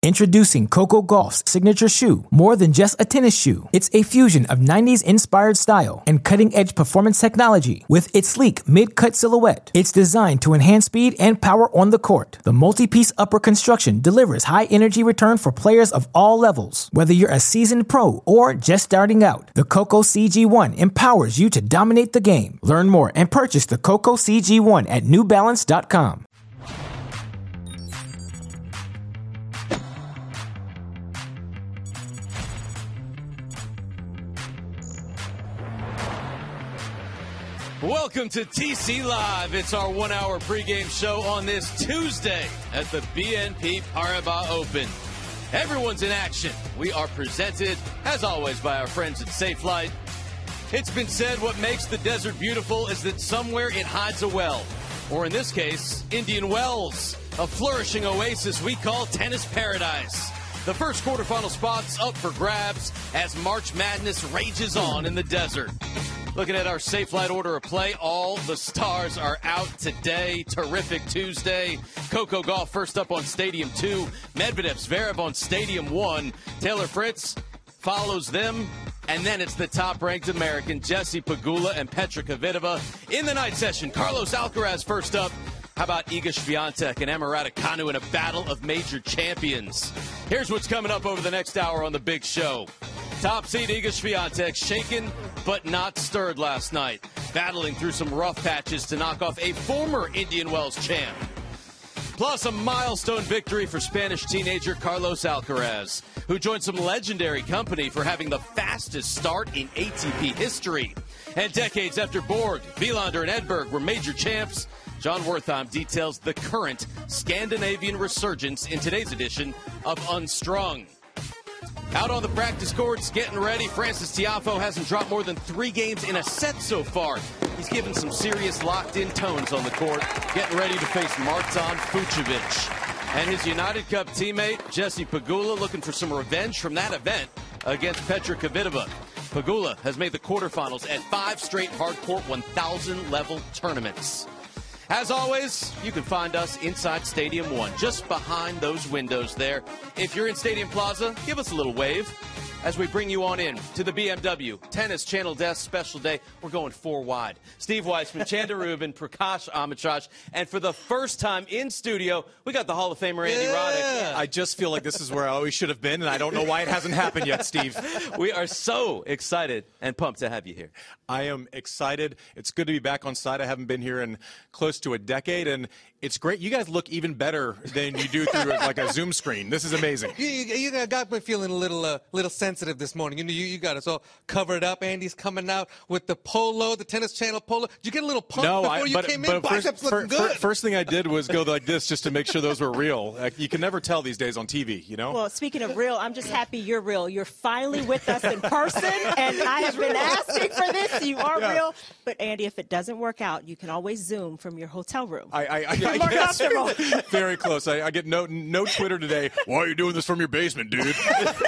Introducing Coco Gauff's signature shoe, more than just a tennis shoe. It's a fusion of 90s-inspired style and cutting-edge performance technology. With its sleek mid-cut silhouette, it's designed to enhance speed and power on the court. The multi-piece upper construction delivers high-energy return for players of all levels. Whether you're a seasoned pro or just starting out, the Coco CG1 empowers you to dominate the game. Learn more and purchase the Coco CG1 at NewBalance.com. Welcome to TC Live. It's our 1-hour pregame show on this Tuesday at the BNP Paribas Open. Everyone's in action. We are presented, as always, by our friends at Safelite. It's been said what makes the desert beautiful is that somewhere it hides a well. Or in this case, Indian Wells, a flourishing oasis we call tennis paradise. The first quarterfinal spot's up for grabs as March Madness rages on in the desert. Looking at our Safelite order of play, all the stars are out today. Terrific Tuesday. Coco Gauff first up on Stadium 2. Medvedev Zverev on Stadium 1. Taylor Fritz follows them. And then it's the top-ranked American, Jessie Pegula and Petra Kvitova. In the night session, Carlos Alcaraz first up. How about Iga Swiatek and Emma Raducanu in a battle of major champions? Here's what's coming up over the next hour on the big show. Top seed Iga Swiatek shaken but not stirred last night, battling through some rough patches to knock off a former Indian Wells champ. Plus a milestone victory for Spanish teenager Carlos Alcaraz, who joined some legendary company for having the fastest start in ATP history. And decades after Borg, Wilander, and Edberg were major champs, John Wertheim details the current Scandinavian resurgence in today's edition of Unstrung. Out on the practice courts, getting ready. Francis Tiafoe hasn't dropped more than 3 games in a set so far. He's given some serious locked-in tones on the court, getting ready to face Marton Fucsovics. And his United Cup teammate, Jessie Pegula, looking for some revenge from that event against Petra Kvitova. Pegula has made the quarterfinals at 5 straight hardcourt 1,000-level tournaments. As always, you can find us inside Stadium 1, just behind those windows there. If you're in Stadium Plaza, give us a little wave as we bring you on in to the BMW Tennis Channel Desk Special Day. We're going 4 wide. Steve Weissman, Chanda Rubin, Prakash Amitraj, and for the first time in studio, we got the Hall of Famer Andy Roddick. I just feel like this is where I always should have been, and I don't know why it hasn't happened yet, Steve. We are so excited and pumped to have you here. I am excited. It's good to be back on site. I haven't been here in close to a decade, and it's great. You guys look even better than you do through like a Zoom screen. This is amazing. You got me feeling a little sensitive this morning. You got us all covered up. Andy's coming out with the polo, the Tennis Channel polo. Did you get a little pump before you came in? Biceps looking good. First thing I did was go like this just to make sure those were real. You can never tell these days on TV, you know? Well, speaking of real, I'm just happy you're real. You're finally with us in person, and I have been asking for this. You are real. But, Andy, if it doesn't work out, you can always Zoom from your hotel room. I guess. Very close. I get no Twitter today. Why are you doing this from your basement, dude?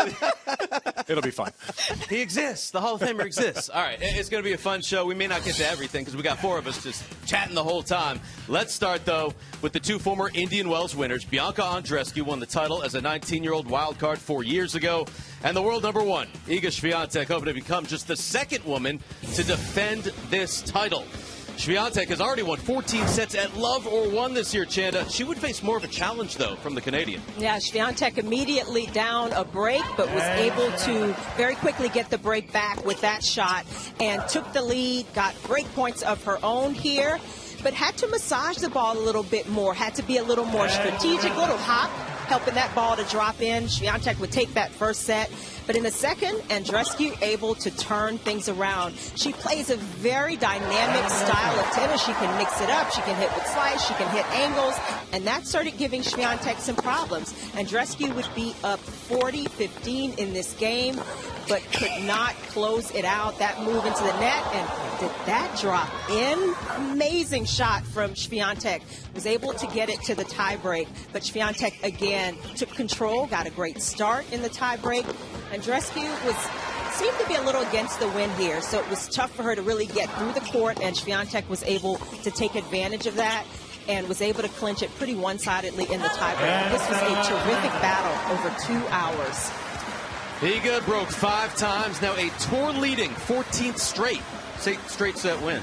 It'll be fun. He exists. The Hall of Famer exists. All right, it's going to be a fun show. We may not get to everything because we got 4 of us just chatting the whole time. Let's start, though, with the 2 former Indian Wells winners. Bianca Andreescu won the title as a 19-year-old wild card 4 years ago. And the world number 1, Iga Swiatek, hoping to become just the 2nd woman to defend this title. Swiatek has already won 14 sets at Love or One this year, Chanda. She would face more of a challenge, though, from the Canadian. Yeah, Swiatek immediately down a break, but was able to very quickly get the break back with that shot and took the lead, got break points of her own here, but had to massage the ball a little bit more, had to be a little more strategic, little hop, helping that ball to drop in. Swiatek would take that first set. But in the second, Andreescu able to turn things around. She plays a very dynamic style of tennis. She can mix it up. She can hit with slice. She can hit angles. And that started giving Swiatek some problems. Andreescu would be up 40-15 in this game, but could not close it out. That move into the net, and did that drop in? Amazing shot from Swiatek. Was able to get it to the tiebreak, but Swiatek again took control, got a great start in the tiebreak. Andreescu seemed to be a little against the wind here, so it was tough for her to really get through the court, and Swiatek was able to take advantage of that. and was able to clinch it pretty one-sidedly in the tiebreak. This was a terrific battle over 2 hours. Iga broke 5 times, now a tour-leading 14th straight set win.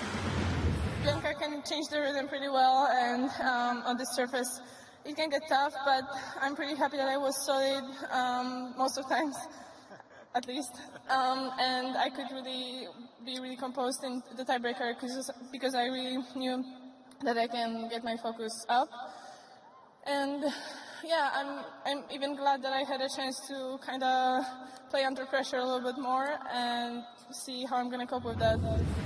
Bianca can change the rhythm pretty well, and on this surface it can get tough, but I'm pretty happy that I was solid most of the times, at least. And I could really be really composed in the tiebreaker because I really knew that I can get my focus up. And yeah, I'm even glad that I had a chance to kind of play under pressure a little bit more and see how I'm going to cope with that.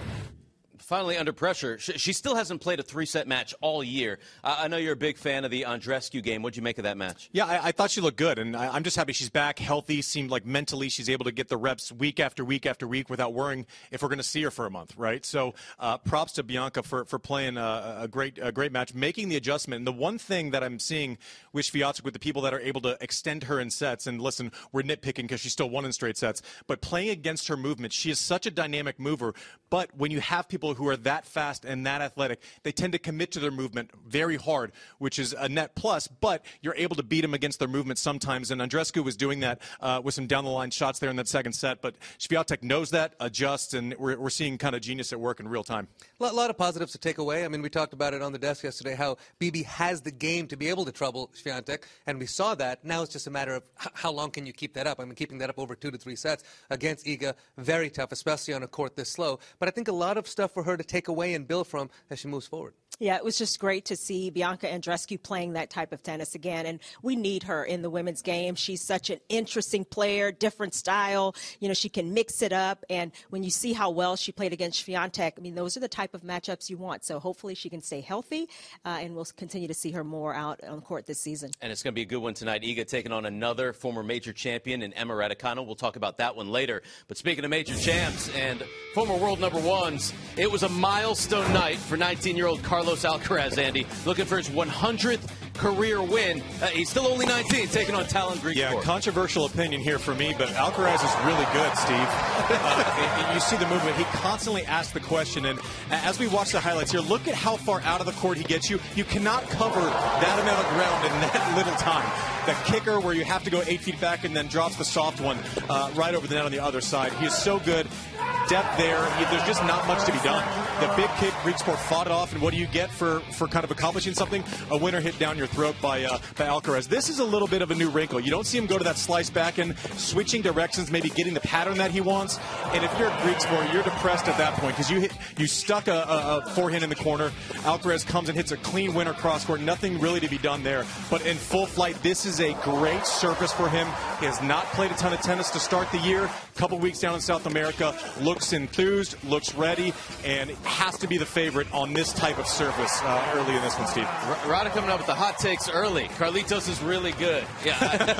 Finally, under pressure. She still hasn't played a 3-set match all year. I know you're a big fan of the Andreescu game. What'd you make of that match? Yeah, I thought she looked good, and I'm just happy she's back, healthy. Seemed like mentally she's able to get the reps week after week after week without worrying if we're going to see her for a month, right? So props to Bianca for playing a great match, making the adjustment. And the one thing that I'm seeing with Swiatek, with the people that are able to extend her in sets, and listen, we're nitpicking because she still won in straight sets, but playing against her movement, she is such a dynamic mover. But when you have people who are that fast and that athletic, they tend to commit to their movement very hard, which is a net plus, but you're able to beat them against their movement sometimes, and Andreescu was doing that with some down-the-line shots there in that second set, but Swiatek knows that, adjusts, and we're seeing kind of genius at work in real time. A lot of positives to take away. I mean, we talked about it on the desk yesterday, how BB has the game to be able to trouble Swiatek, and we saw that. Now it's just a matter of how long can you keep that up. I mean, keeping that up over 2 to 3 sets against Iga, very tough, especially on a court this slow. But I think a lot of stuff for her to take away and build from as she moves forward. Yeah, it was just great to see Bianca Andreescu playing that type of tennis again, and we need her in the women's game. She's such an interesting player, different style. You know, she can mix it up, and when you see how well she played against Swiatek, I mean, those are the type of matchups you want. So hopefully she can stay healthy, and we'll continue to see her more out on the court this season. And it's going to be a good one tonight. Iga taking on another former major champion in Emma Raducanu. We'll talk about that one later. But speaking of major champs and former world number ones, it was a milestone night for 19-year-old Carlos Alcaraz, Andy, looking for his 100th career win. He's still only 19, taking on Talon Griekspoor. Yeah, controversial opinion here for me, but Alcaraz is really good, Steve. You see the movement. He constantly asks the question, and as we watch the highlights here, look at how far out of the court he gets you. You cannot cover that amount of ground in that little time. The kicker where you have to go 8 feet back and then drops the soft one right over the net on the other side. He is so good. Depth there. There's just not much to be done. The big kick, Griekspoor fought it off, and what do you get for kind of accomplishing something? A winner hit down your throat by Alcaraz. This is a little bit of a new wrinkle. You don't see him go to that slice back and switching directions, maybe getting the pattern that he wants. And if you're Griekspoor, you're depressed at that point because you stuck a forehand in the corner. Alcaraz comes and hits a clean winner cross court. Nothing really to be done there. But in full flight, this is a great surface for him. He has not played a ton of tennis to start the year. A couple weeks down in South America. Looks enthused, looks ready, and has to be the favorite on this type of surface early in this one, Steve. Rada coming up with the hot takes early. Carlitos is really good. Yeah,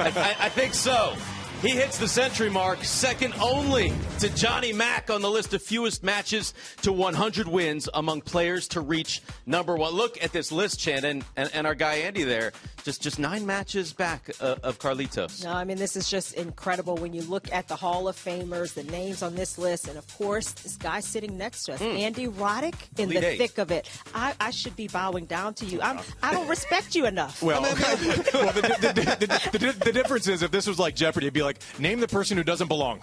I think so. He hits the century mark, second only to Johnny Mack on the list of fewest matches to 100 wins among players to reach number one. Look at this list, Shannon, and our guy Andy there. Just 9 matches back of Carlitos. No, I mean, this is just incredible when you look at the Hall of Famers, the names on this list, and, of course, this guy sitting next to us, Andy Roddick, in the thick of it. I should be bowing down to you. I don't respect you enough. Well, the difference is if this was like Jeopardy, it'd be like, name the person who doesn't belong.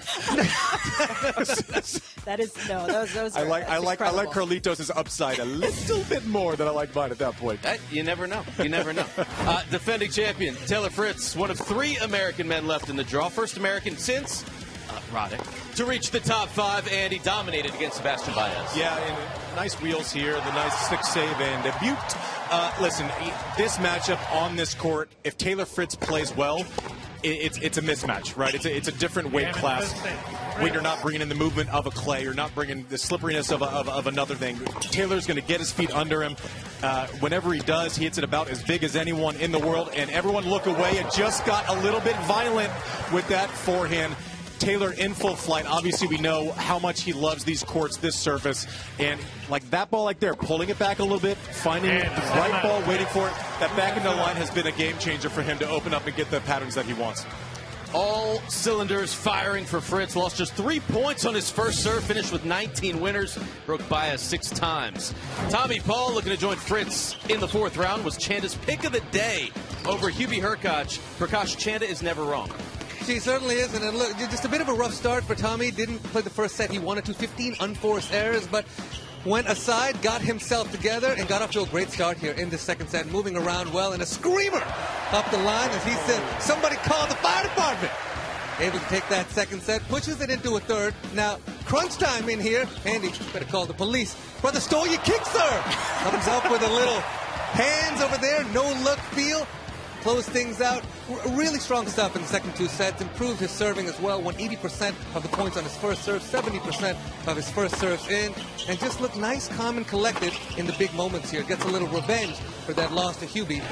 That is, no, those are I like Carlitos' upside a little bit more than I like mine at that point. You never know. You never know. Defending champion Taylor Fritz, one of 3 American men left in the draw. First American since Roddick to reach the top 5, and he dominated against Sebastian Baez. Yeah, and nice wheels here, the nice 6 save and debut. Listen, this matchup on this court, if Taylor Fritz plays well, it's a mismatch, right? It's a different weight class. When you're not bringing in the movement of a clay, you're not bringing the slipperiness of another thing. Taylor's going to get his feet under him. Whenever he does, he hits it about as big as anyone in the world, and everyone look away. It just got a little bit violent with that forehand. Taylor in full flight. Obviously, we know how much he loves these courts, this surface. And like that ball like there, pulling it back a little bit, finding the right ball, waiting for it. That back into the line has been a game changer for him to open up and get the patterns that he wants. All cylinders firing for Fritz. Lost just 3 points on his first serve. Finished with 19 winners. Broke Bias 6 times. Tommy Paul looking to join Fritz in the 4th round. Was Chanda's pick of the day over Hubie Hurkacz. Prakash, Chanda is never wrong. She certainly isn't. And look, just a bit of a rough start for Tommy. Didn't play the first set. He wanted to 15 unforced errors, but went aside, got himself together, and got off to a great start here in the second set, moving around well, and a screamer up the line, as he said, somebody call the fire department. Able to take that second set, pushes it into a third. Now, crunch time in here. Andy, better call the police. Brother stole your kick serve. Comes up with a little hands over there, no look feel. Close things out. Really strong stuff in the second 2 sets. Improved his serving as well. Won 80% of the points on his first serve, 70% of his first serves in. And just looked nice, calm, and collected in the big moments here. Gets a little revenge for that loss to Hubie. We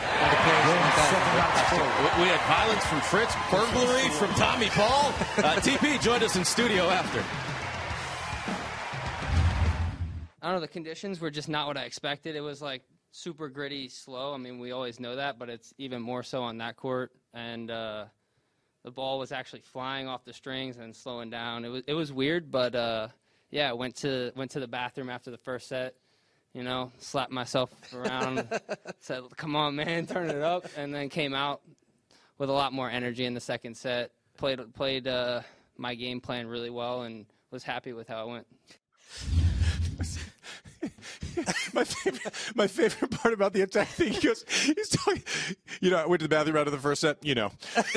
had violence from Fritz, burglary from Tommy Paul. TP joined us in studio after. I don't know, the conditions were just not what I expected. It was like super gritty, slow. I mean, we always know that, but it's even more so on that court. And the ball was actually flying off the strings and slowing down. It was weird, but yeah, went to the bathroom after the first set. You know, slapped myself around, said, "Come on, man, turn it up," and then came out with a lot more energy in the second set. Played my game plan really well, and was happy with how it went. My favorite part about the attack thing, he's talking, you know, I went to the bathroom after the first set, you know. Like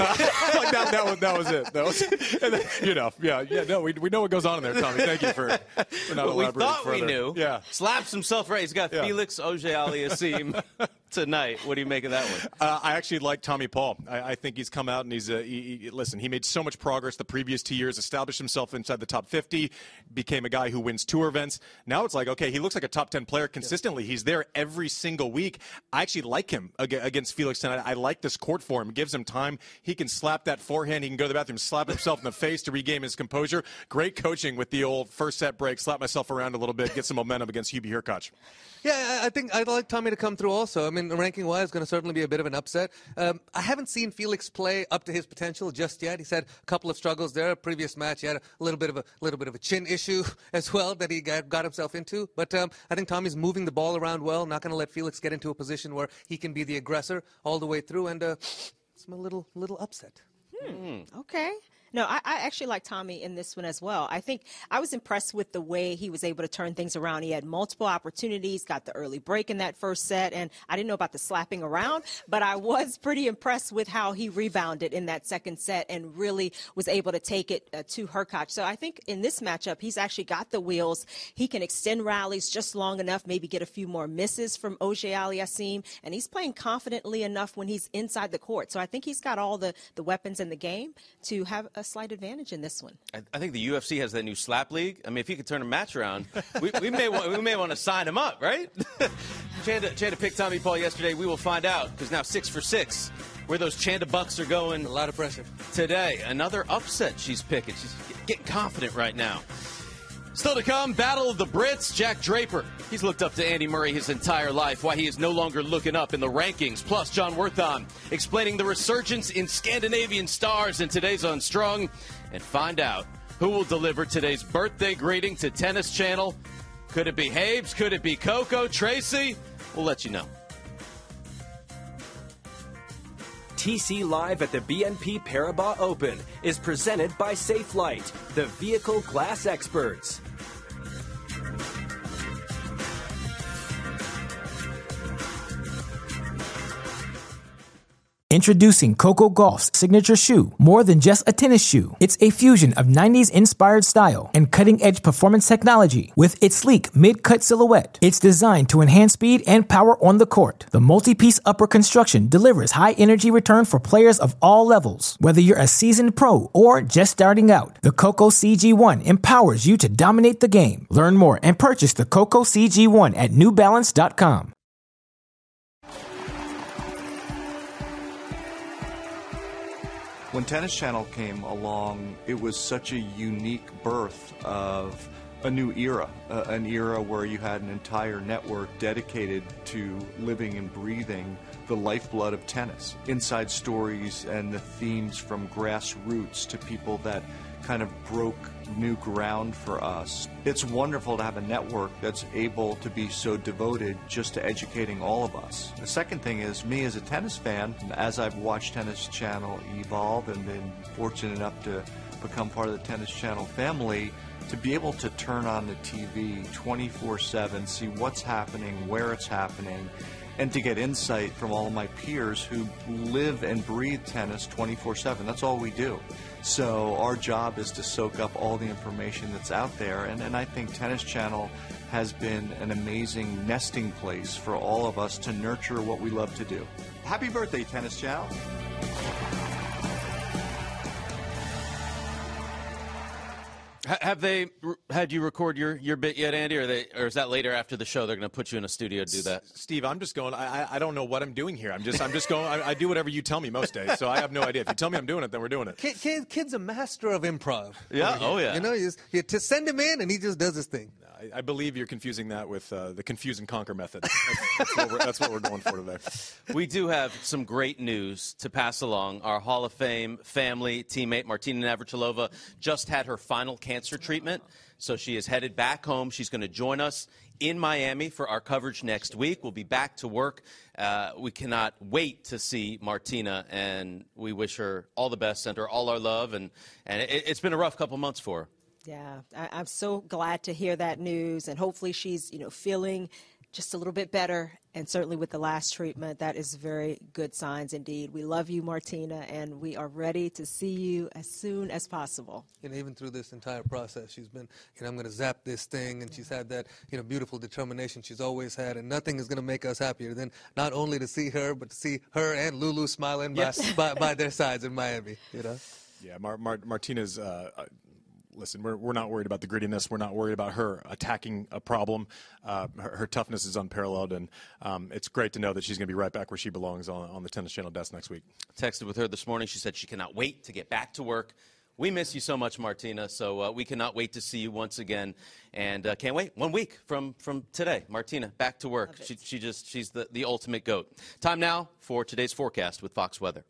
that was it. And then, you know, no, we know what goes on in there, Tommy. Thank you for not elaborating we thought further. We knew. Yeah. Slaps himself right. He's got Felix Auger-Aliassime tonight. What do you make of that one? I actually like Tommy Paul. I think he's come out and listen, he made so much progress the previous 2 years, established himself inside the top 50, became a guy who wins tour events. Now it's like, okay, he looks like a top 10 player consistently. He's there every single week. I actually like him against Felix tonight. I like this court for him. It gives him time. He can slap that forehand. He can go to the bathroom, slap himself in the face to regain his composure. Great coaching with the old first set break, slap myself around a little bit, get some momentum against Hubie Hurkacz. Yeah, I think I'd like Tommy to come through also. I mean, ranking-wise, going to certainly be a bit of an upset. I haven't seen Felix play up to his potential just yet. He's had a couple of struggles there. Previous match, he had a little bit of a chin issue as well that he got himself into. But I think Tommy's moving the ball around well. Not going to let Felix get into a position where he can be the aggressor all the way through. And it's a little upset. Okay. No, I actually like Tommy in this one as well. I think I was impressed with the way he was able to turn things around. He had multiple opportunities, got the early break in that first set, and I didn't know about the slapping around, but I was pretty impressed with how he rebounded in that second set and really was able to take it to Hurkacz. So I think in this matchup, he's actually got the wheels. He can extend rallies just long enough, maybe get a few more misses from Auger-Aliassime, and he's playing confidently enough when he's inside the court. So I think he's got all the weapons in the game to have a slight advantage in this one. I think the UFC has that new slap league. I mean, if he could turn a match around, we may want to sign him up, right? Chanda picked Tommy Paul yesterday. We will find out, because now 6 for 6, where those Chanda Bucks are going. A lot of pressure Today, another upset she's picking. She's getting confident right now. Still to come, Battle of the Brits. Jack Draper, he's looked up to Andy Murray his entire life, why he is no longer looking up in the rankings. Plus, John Worthon explaining the resurgence in Scandinavian stars in today's Unstrung. And find out who will deliver today's birthday greeting to Tennis Channel. Could it be Habes? Could it be Coco? Tracy? We'll let you know. TC Live at the BNP Paribas Open is presented by Safelite, the vehicle glass experts. Introducing Coco Gauff's signature shoe, more than just a tennis shoe. It's a fusion of 90s inspired style and cutting-edge performance technology with its sleek mid-cut silhouette. It's designed to enhance speed and power on the court. The multi-piece upper construction delivers high energy return for players of all levels. Whether you're a seasoned pro or just starting out, the Coco CG1 empowers you to dominate the game. Learn more and purchase the Coco CG1 at NewBalance.com. When Tennis Channel came along, it was such a unique birth of a new era, an era where you had an entire network dedicated to living and breathing the lifeblood of tennis. Inside stories and the themes from grassroots to people that kind of broke new ground for us. It's wonderful to have a network that's able to be so devoted just to educating all of us. The second thing is, me as a tennis fan, as I've watched Tennis Channel evolve and been fortunate enough to become part of the Tennis Channel family, to be able to turn on the TV 24/7, see what's happening, where it's happening, and to get insight from all of my peers who live and breathe tennis 24/7. That's all we do. So our job is to soak up all the information that's out there, and I think Tennis Channel has been an amazing nesting place for all of us to nurture what we love to do. Happy birthday, Tennis Channel. Have they had you record your bit yet, Andy, or is that later after the show? They're going to put you in a studio to do that. Steve, I'm just going. I don't know what I'm doing here. I'm just going. I do whatever you tell me most days, so I have no idea. If you tell me I'm doing it, then we're doing it. Kid's a master of improv. Yeah. Oh yeah. You know, you to send him in and he just does his thing. I believe you're confusing that with the confuse and conquer method. That's what we're going for today. We do have some great news to pass along. Our Hall of Fame family teammate, Martina Navratilova, just had her final cancer treatment, so she is headed back home. She's going to join us in Miami for our coverage next week. We'll be back to work. We cannot wait to see Martina, and we wish her all the best, send her all our love, and it's been a rough couple months for her. Yeah, I'm so glad to hear that news, and hopefully she's, feeling just a little bit better, and certainly with the last treatment, that is very good signs indeed. We love you, Martina, and we are ready to see you as soon as possible. And even through this entire process, she's been, I'm going to zap this thing, and she's had that, beautiful determination she's always had, and nothing is going to make us happier than not only to see her, but to see her and Lulu smiling by their sides in Miami, Yeah, Martina's... Listen, we're not worried about the grittiness. We're not worried about her attacking a problem. Her toughness is unparalleled, and it's great to know that she's going to be right back where she belongs on the Tennis Channel desk next week. Texted with her this morning. She said she cannot wait to get back to work. We miss you so much, Martina, so we cannot wait to see you once again, and can't wait. 1 week from today, Martina, back to work. She's the ultimate GOAT. Time now for today's forecast with Fox Weather.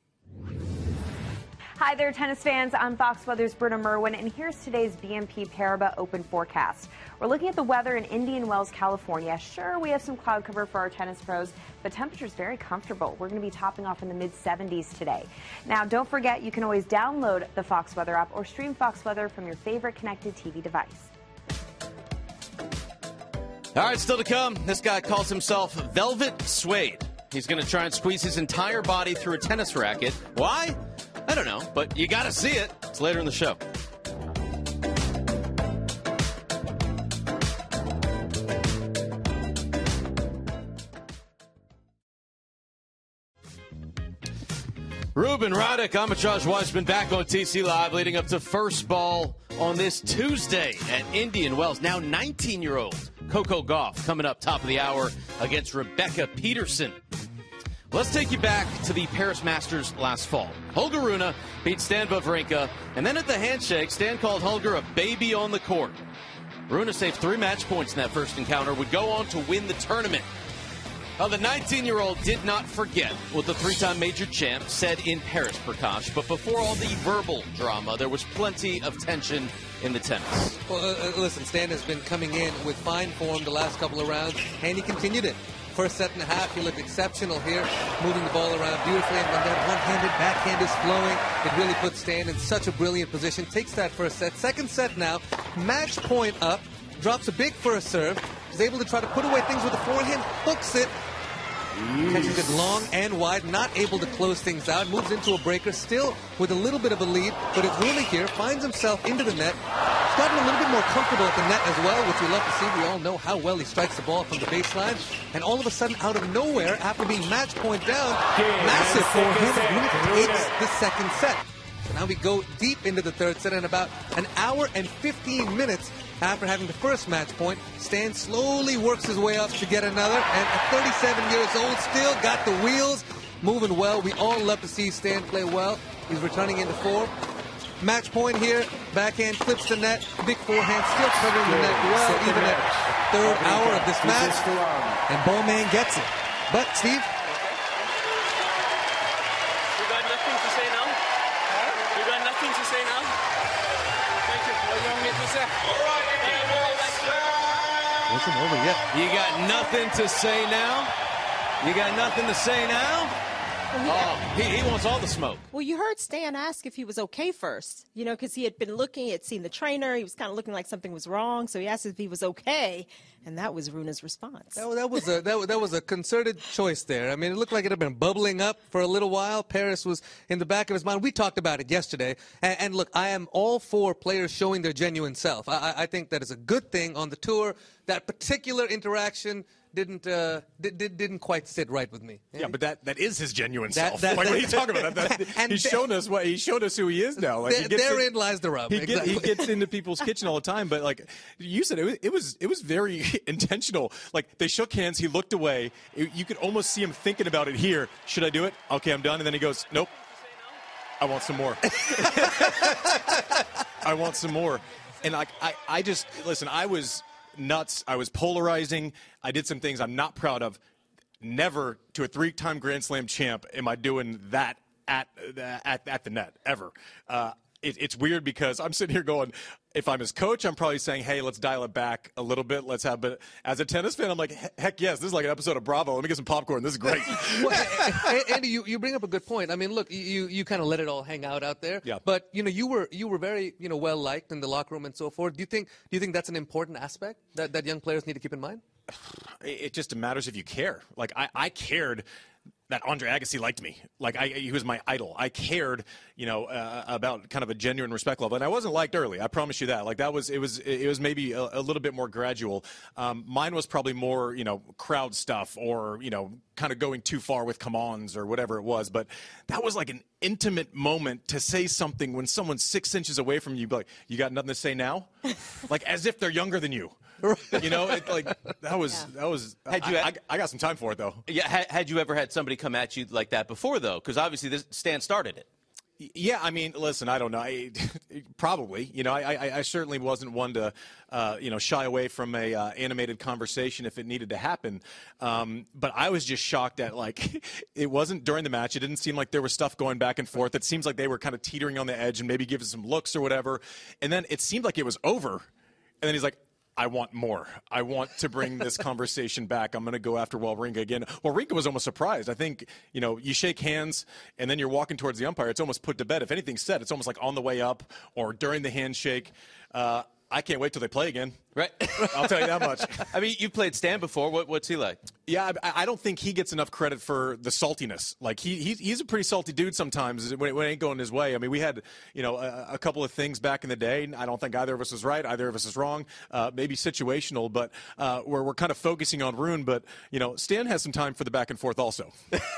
Hi there, tennis fans. I'm Fox Weather's Britta Merwin, and here's today's BNP Paribas Open forecast. We're looking at the weather in Indian Wells, California. Sure, we have some cloud cover for our tennis pros, but temperature's very comfortable. We're going to be topping off in the mid-70s today. Now, don't forget, you can always download the Fox Weather app or stream Fox Weather from your favorite connected TV device. All right, still to come, this guy calls himself Velvet Suede. He's going to try and squeeze his entire body through a tennis racket. Why? I don't know, but you got to see it. It's later in the show. Ruben Roddick, I'm Josh Weissman, back on TC Live, leading up to first ball on this Tuesday at Indian Wells. Now 19-year-old Coco Gauff coming up top of the hour against Rebecca Peterson. Let's take you back to the Paris Masters last fall. Holger Rune beat Stan Wawrinka, and then at the handshake, Stan called Holger a baby on the court. Rune saved 3 match points in that first encounter, would go on to win the tournament. Now, the 19-year-old did not forget what the 3-time major champ said in Paris, Prakash. But before all the verbal drama, there was plenty of tension in the tennis. Well, listen, Stan has been coming in with fine form the last couple of rounds, and he continued it. First set and a half, he looked exceptional here, moving the ball around beautifully, and when that one-handed backhand is flowing, it really puts Stan in such a brilliant position. Takes that first set. Second set now, match point up, drops a big first serve, is able to try to put away things with the forehand, hooks it, catches it long and wide, not able to close things out, moves into a breaker, still with a little bit of a lead, but it's Rune here, finds himself into the net. He's gotten a little bit more comfortable at the net as well, which we love to see. We all know how well he strikes the ball from the baseline. And all of a sudden, out of nowhere, after being match point down, massive for him, Rune takes the second set. So now we go deep into the third set, and about an hour and 15 minutes after having the first match point, Stan slowly works his way up to get another, and at 37 years old, still got the wheels moving well. We all love to see Stan play well. He's returning into form. Match point here, backhand clips the net, big forehand, still covering the net well, even at third hour of this match, and Bowman gets it. But, Steve, to say now? Thank you. What do you want me to say? Wasn't over yet. You got nothing to say now? You got nothing to say now? He wants all the smoke. Well, you heard Stan ask if he was okay first, because he had been looking, he had seen the trainer. He was kind of looking like something was wrong. So he asked if he was okay. And that was Rune's response. That was a concerted choice there. I mean, it looked like it had been bubbling up for a little while. Paris was in the back of his mind. We talked about it yesterday. And look, I am all for players showing their genuine self. I think that is a good thing on the tour. That particular interaction didn't quite sit right with me. Yeah, but that is his genuine self. Like, what are you talking about? He's shown us who he is now. Like, therein lies the rub. He gets into people's kitchen all the time. But like you said, it was very intentional. Like, they shook hands. He looked away. You could almost see him thinking about it here. Should I do it? Okay, I'm done. And then he goes, nope. I want some more. I want some more. And like I just listen. I was nuts. I was polarizing. I did some things I'm not proud of. Never to a 3-time Grand Slam champ am I doing that at the net ever. It's weird because I'm sitting here going, if I'm his coach, I'm probably saying, hey, let's dial it back a little bit. But as a tennis fan, I'm like, heck yes, this is like an episode of Bravo. Let me get some popcorn. This is great. Well, Andy, you bring up a good point. I mean, look, you kind of let it all hang out there. Yeah. But you were very well liked in the locker room and so forth. Do you think that's an important aspect that young players need to keep in mind? It just matters if you care. Like, I cared that Andre Agassi liked me. Like, he was my idol. I cared, about kind of a genuine respect level, and I wasn't liked early. I promise you that. Like, it was maybe a little bit more gradual. Mine was probably more, crowd stuff or kind of going too far with come-ons or whatever it was. But that was like an intimate moment to say something when someone's 6 inches away from you. Like, you got nothing to say now? Like, as if they're younger than you. That was. I got some time for it though. Yeah. Had you ever had somebody come at you like that before though? Because obviously Stan started it. Yeah, I mean, listen, I don't know. Probably, I certainly wasn't one to, shy away from a animated conversation if it needed to happen. But I was just shocked at, like, it wasn't during the match. It didn't seem like there was stuff going back and forth. It seems like they were kind of teetering on the edge and maybe giving some looks or whatever. And then it seemed like it was over. And then he's like, I want more. I want to bring this conversation back. I'm going to go after Wawrinka again. Wawrinka was almost surprised. I think, you shake hands and then you're walking towards the umpire. It's almost put to bed. If anything's said, it's almost like on the way up or during the handshake. I can't wait till they play again. Right. I'll tell you that much. I mean, you've played Stan before. What's he like? Yeah, I don't think he gets enough credit for the saltiness. Like, he's a pretty salty dude sometimes when it ain't going his way. I mean, we had, a couple of things back in the day. I don't think either of us was right. Either of us is wrong. Maybe situational, but we're kind of focusing on Rune. But, Stan has some time for the back and forth also.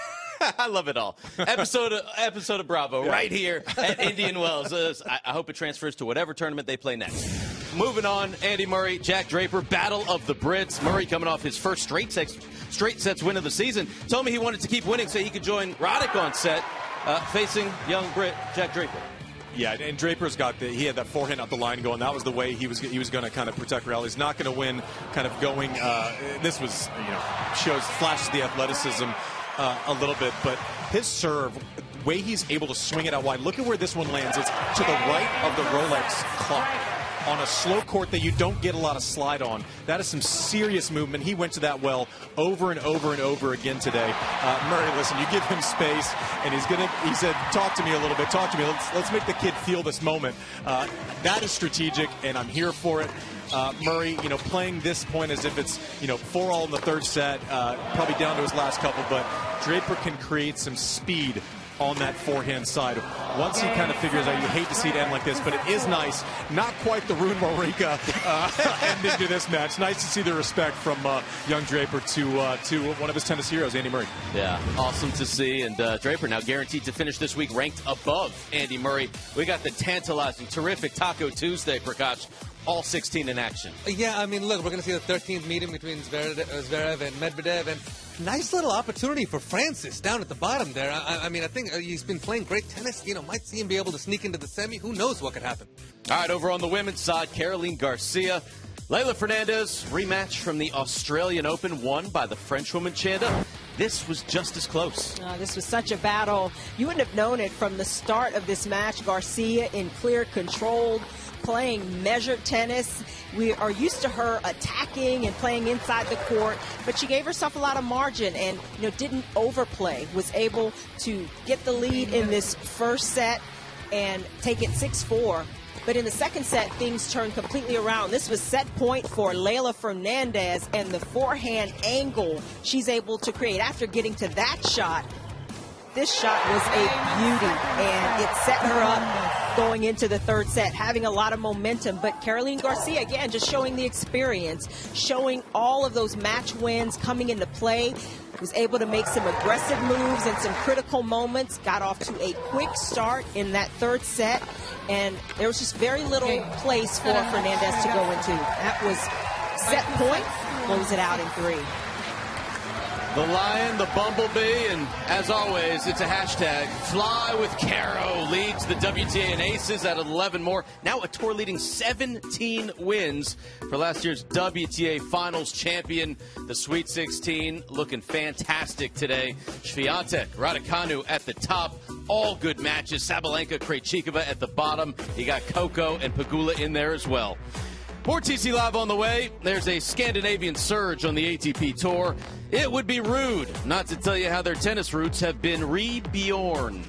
I love it all. Episode of Bravo right here at Indian Wells. I hope it transfers to whatever tournament they play next. Moving on, Andy Murray, Jack Draper, Battle of the Brits. Murray coming off his first straight sets win of the season. Told me he wanted to keep winning so he could join Roddick on set, facing young Brit Jack Draper. Yeah, and Draper's he had that forehand up the line going. That was the way he was going to kind of protect Raul. He's not going to win kind of going. This was, flashes the athleticism a little bit, but his serve, the way he's able to swing it out wide. Look at where this one lands. It's to the right of the Rolex clock on a slow court that you don't get a lot of slide on. That is some serious movement. He went to that well over and over and over again today. Murray, listen, you give him space, and he said, talk to me a little bit. Talk to me. Let's make the kid feel this moment. That is strategic, and I'm here for it. Murray, playing this point as if it's, 4-all in the third set, probably down to his last couple, but Draper can create some speed on that forehand side. Once he kind of figures out, you hate to see it end like this, but it is nice. Not quite the Rune Wawrinka ending to this match. Nice to see the respect from young Draper to one of his tennis heroes, Andy Murray. Yeah, awesome to see. And Draper now guaranteed to finish this week ranked above Andy Murray. We got the tantalizing, terrific Taco Tuesday, Prakash. All 16 in action. Yeah, I mean, look, we're going to see the 13th meeting between Zverev and Medvedev, and nice little opportunity for Francis down at the bottom there. I mean, I think he's been playing great tennis. Might see him be able to sneak into the semi. Who knows what could happen? All right, over on the women's side, Caroline Garcia. Leylah Fernandez, rematch from the Australian Open, won by the Frenchwoman Chanda. this was just as close. This was such a battle. You wouldn't have known it from the start of this match. Garcia in clear control, playing measured tennis. We are used to her attacking and playing inside the court, but she gave herself a lot of margin and didn't overplay, was able to get the lead in this first set and take it 6-4. But in the second set, things turned completely around. This was set point for Leylah Fernandez, and the forehand angle she's able to create after getting to that shot. This shot was a beauty, and it set her up going into the third set, having a lot of momentum. But Caroline Garcia, again, just showing the experience, showing all of those match wins coming into play, was able to make some aggressive moves in some critical moments, got off to a quick start in that third set, and there was just very little place for Fernandez to go into. That was set point, close it out in 3. The Lion, the Bumblebee, and as always, it's a hashtag. Fly with Caro leads the WTA and Aces at 11 more. Now a tour leading 17 wins for last year's WTA Finals champion. The Sweet 16 looking fantastic today. Swiatek, Raducanu at the top. All good matches. Sabalenka, Krejcikova at the bottom. You got Coco and Pegula in there as well. More TC Live on the way. There's a Scandinavian surge on the ATP Tour. It would be rude not to tell you how their tennis roots have been reborn.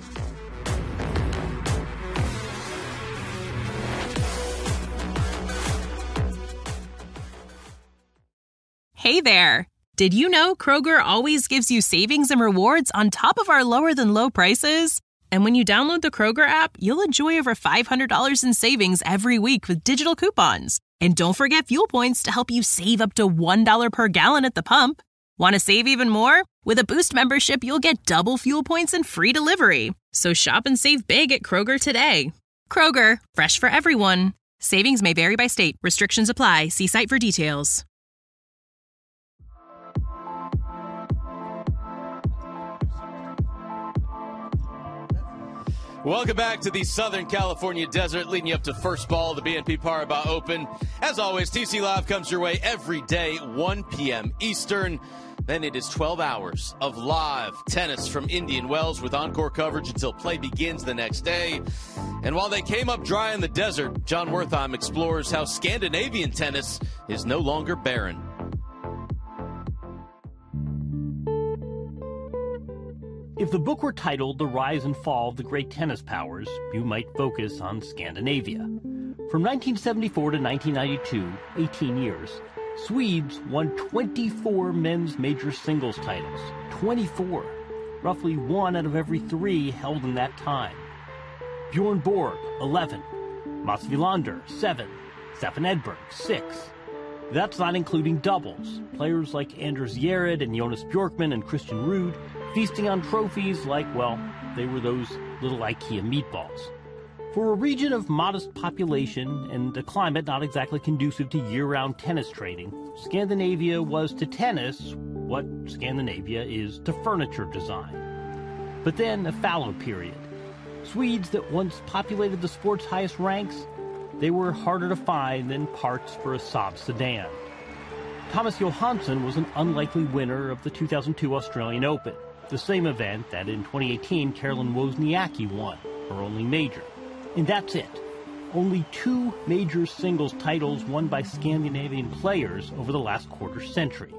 Hey there. Did you know Kroger always gives you savings and rewards on top of our lower-than-low prices? And when you download the Kroger app, you'll enjoy over $500 in savings every week with digital coupons. And don't forget fuel points to help you save up to $1 per gallon at the pump. Want to save even more? With a Boost membership, you'll get double fuel points and free delivery. So shop and save big at Kroger today. Kroger, fresh for everyone. Savings may vary by state. Restrictions apply. See site for details. Welcome back to the Southern California desert, leading you up to first ball of the BNP Paribas Open. As always, TC Live comes your way every day, 1 p.m. Eastern. Then it is 12 hours of live tennis from Indian Wells with encore coverage until play begins the next day. And while they came up dry in the desert, John Wertheim explores how Scandinavian tennis is no longer barren. If the book were titled The Rise and Fall of the Great Tennis Powers, you might focus on Scandinavia. From 1974 to 1992, 18 years, Swedes won 24 men's major singles titles. 24. Roughly 1 out of every 3 held in that time. Bjorn Borg, 11. Mats Wilander, 7. Stefan Edberg, 6. That's not including doubles. Players like Anders Gjerrud and Jonas Bjorkman and Christian Ruud feasting on trophies like, well, they were those little IKEA meatballs. For a region of modest population and a climate not exactly conducive to year-round tennis training, Scandinavia was to tennis what Scandinavia is to furniture design. But then a fallow period. Swedes that once populated the sport's highest ranks, they were harder to find than parts for a Saab sedan. Thomas Johansson was an unlikely winner of the 2002 Australian Open, the same event that in 2018 Caroline Wozniacki won, her only major. And that's it. Only 2 major singles titles won by Scandinavian players over the last quarter century.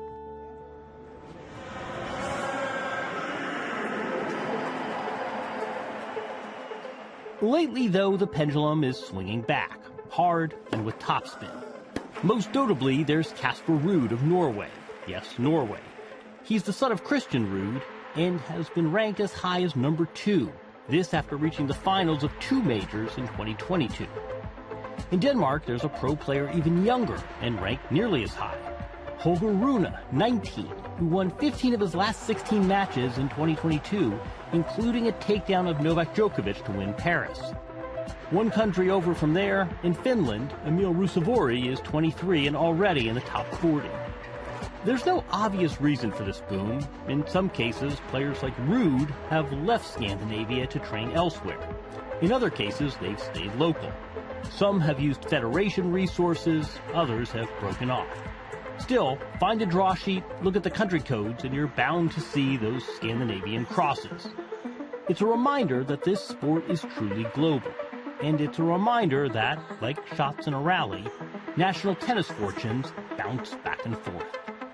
Lately, though, the pendulum is swinging back, hard and with topspin. Most notably, there's Casper Ruud of Norway. Yes, Norway. He's the son of Christian Ruud and has been ranked as high as number 2. This after reaching the finals of 2 majors in 2022. In Denmark, there's a pro player even younger and ranked nearly as high. Holger Rune, 19, who won 15 of his last 16 matches in 2022, including a takedown of Novak Djokovic to win Paris. One country over from there, in Finland, Emil Ruusuvuori is 23 and already in the top 40. There's no obvious reason for this boom. In some cases, players like Ruud have left Scandinavia to train elsewhere. In other cases, they've stayed local. Some have used federation resources, others have broken off. Still, find a draw sheet, look at the country codes, and you're bound to see those Scandinavian crosses. It's a reminder that this sport is truly global. And it's a reminder that, like shots in a rally, national tennis fortunes bounce back and forth.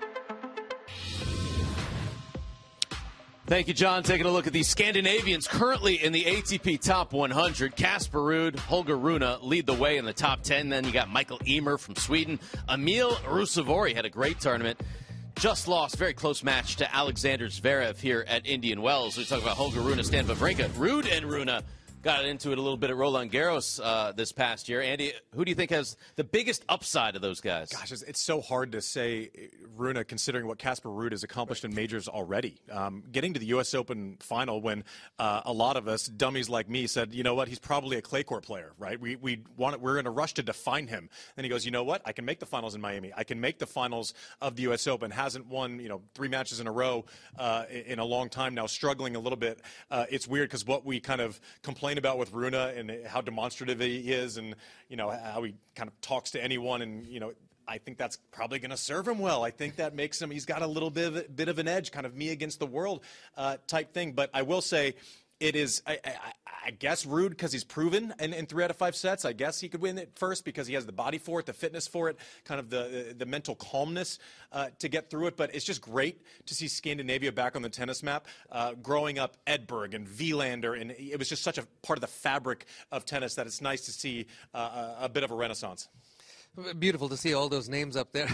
Thank you, John. Taking a look at the Scandinavians currently in the ATP Top 100. Casper Ruud, Holger Rune lead the way in the top 10. Then you got Michael Emer from Sweden. Emil Rusevori had a great tournament. Just lost, very close match to Alexander Zverev here at Indian Wells. We talk about Holger Rune, Stan Wawrinka. Ruud and Rune got into it a little bit at Roland Garros this past year. Andy, who do you think has the biggest upside of those guys? Gosh, it's so hard to say Rune, considering what Casper Ruud has accomplished in majors already. Getting to the U.S. Open final when a lot of us, dummies like me, said, you know what, he's probably a clay court player, right? We're in a rush to define him. And he goes, you know what, I can make the finals in Miami. I can make the finals of the U.S. Open. Hasn't won, 3 matches in a row in a long time now, struggling a little bit. It's weird because what we kind of complain about with Rune and how demonstrative he is and, how he kind of talks to anyone and, I think that's probably going to serve him well. I think that makes him, he's got a little bit of an edge, kind of me against the world type thing. But I will say it is, I guess, Ruud because he's proven in 3 out of 5 sets. I guess he could win it first because he has the body for it, the fitness for it, kind of the mental calmness to get through it. But it's just great to see Scandinavia back on the tennis map. Growing up, Edberg and Wilander, and it was just such a part of the fabric of tennis that it's nice to see a bit of a renaissance. Beautiful to see all those names up there.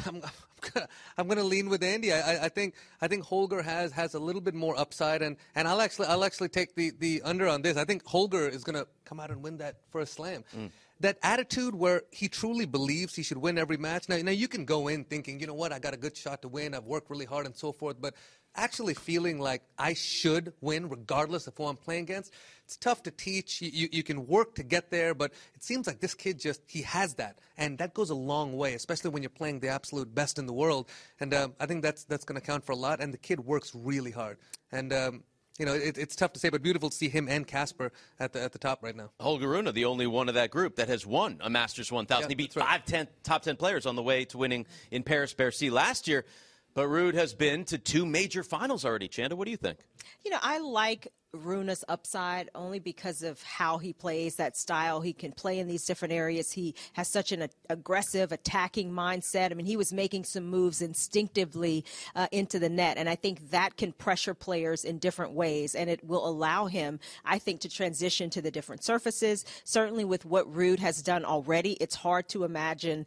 I'm going to lean with Andy. I think Holger has a little bit more upside, and I'll actually take the under on this. I think Holger is going to come out and win that first slam. That attitude where he truly believes he should win every match. Now you can go in thinking, you know what, I got a good shot to win. I've worked really hard and so forth, but actually feeling like I should win regardless of who I'm playing against, it's tough to teach. You can work to get there, but it seems like this kid he has that. And that goes a long way, especially when you're playing the absolute best in the world. And I think that's going to count for a lot. And the kid works really hard. And, it's tough to say, but beautiful to see him and Casper at the top right now. Holger Rune, the only one of that group that has won a Masters 1000. Yeah, he beat 5 top 10 players on the way to winning in Paris-Bercy last year. But Ruud has been to 2 major finals already. Chanda, what do you think? I like Rune's upside only because of how he plays, that style. He can play in these different areas. He has such an aggressive, attacking mindset. I mean, he was making some moves instinctively into the net, and I think that can pressure players in different ways, and it will allow him, I think, to transition to the different surfaces. Certainly with what Ruud has done already, it's hard to imagine,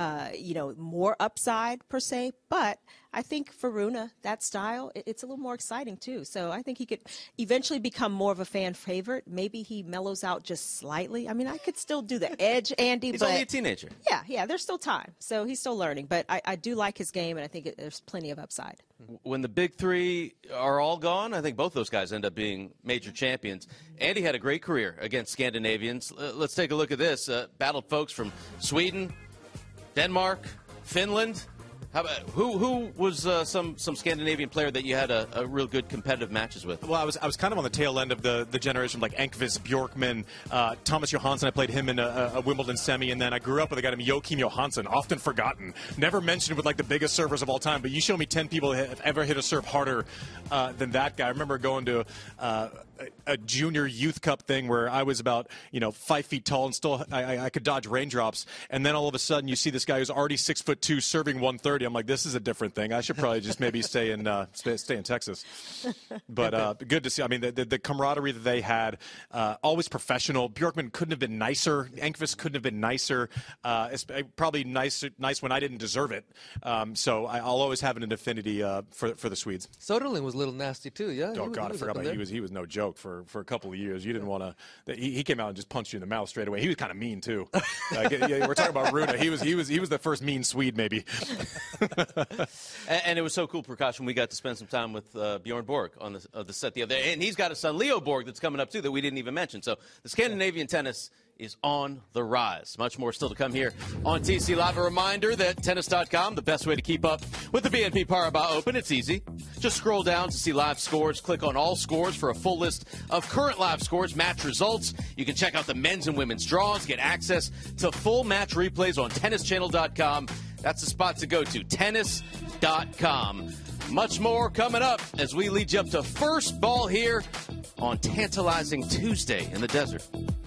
more upside per se, but I think for Rune, that style, it's a little more exciting too. So I think he could eventually become more of a fan favorite. Maybe he mellows out just slightly. I mean, I could still do the edge, Andy. He's but only a teenager. Yeah, there's still time. So he's still learning. But I do like his game, and I think there's plenty of upside. When the big 3 are all gone, I think both those guys end up being major champions. Andy had a great career against Scandinavians. Let's take a look at this. Battled folks from Sweden, Denmark, Finland. How about, who was some Scandinavian player that you had a real good competitive matches with? Well, I was kind of on the tail end of the generation, like Enqvist, Bjorkman, Thomas Johansson. I played him in a Wimbledon semi, and then I grew up with a guy named Joachim Johansson, often forgotten, never mentioned with like the biggest servers of all time. But you show me 10 people that have ever hit a serve harder than that guy. I remember going to a junior youth cup thing where I was about 5 feet tall and still I could dodge raindrops, and then all of a sudden you see this guy who's already 6'2" serving 130. I'm like, this is a different thing. I should probably just maybe stay in Texas. But good to see. I mean, the camaraderie that they had, always professional. Bjorkman couldn't have been nicer. Enqvist couldn't have been nicer. Probably nice when I didn't deserve it. So I'll always have an affinity for the Swedes. Soderling was a little nasty too. Yeah. Oh God, I forgot about he was no joke for a couple of years. You didn't want to. He came out and just punched you in the mouth straight away. He was kind of mean too. We're talking about Rune. He was the first mean Swede maybe. And it was so cool, Prakash, when we got to spend some time with Bjorn Borg on the set the other day. And he's got a son, Leo Borg, that's coming up, too, that we didn't even mention. So the Scandinavian tennis is on the rise. Much more still to come here on TC Live. A reminder that Tennis.com, the best way to keep up with the BNP Paribas Open. It's easy. Just scroll down to see live scores. Click on all scores for a full list of current live scores, match results. You can check out the men's and women's draws, get access to full match replays on TennisChannel.com. That's the spot to go to, tennis.com. Much more coming up as we lead you up to first ball here on Tantalizing Tuesday in the desert.